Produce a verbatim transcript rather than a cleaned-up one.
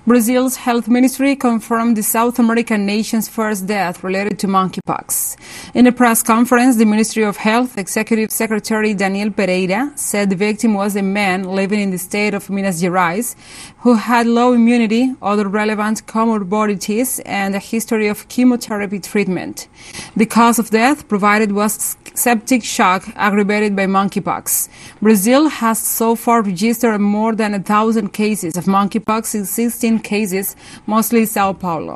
Brazil's health ministry confirmed the South American nation's first death related to monkeypox. In a press conference, the Ministry of Health Executive Secretary Daniel Pereira said the victim was a man living in the state of Minas Gerais who had low immunity, other relevant comorbidities, and a history of chemotherapy treatment. The cause of death provided was septic shock aggravated by monkeypox. Brazil has so far registered more than a thousand cases of monkeypox in sixteen cases, mostly Sao Paulo.